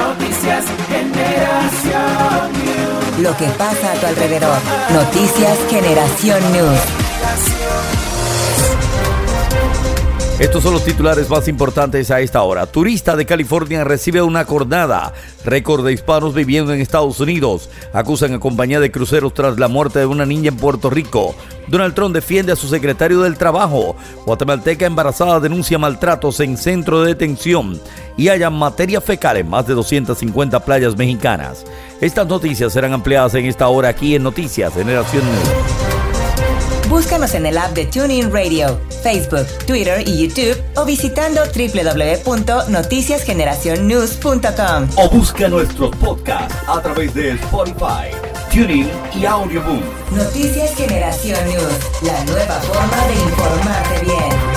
Noticias Generación News. Lo que pasa a tu alrededor. Noticias Generación News. Estos son los titulares más importantes a esta hora. Turista de California recibe una cornada. Récord de hispanos viviendo en Estados Unidos. Acusan a compañía de cruceros tras la muerte de una niña en Puerto Rico. Donald Trump defiende a su secretario del Trabajo. Guatemalteca embarazada denuncia maltratos en centro de detención. Y hallan materia fecal en más de 250 playas mexicanas. Estas noticias serán ampliadas en esta hora aquí en Noticias Generación News. Búscanos en el app de TuneIn Radio, Facebook, Twitter y YouTube o visitando www.noticiasgeneracionnews.com. O busca nuestros podcasts a través de Spotify, TuneIn y Audioboom. Noticias Generación News, la nueva forma de informarte bien.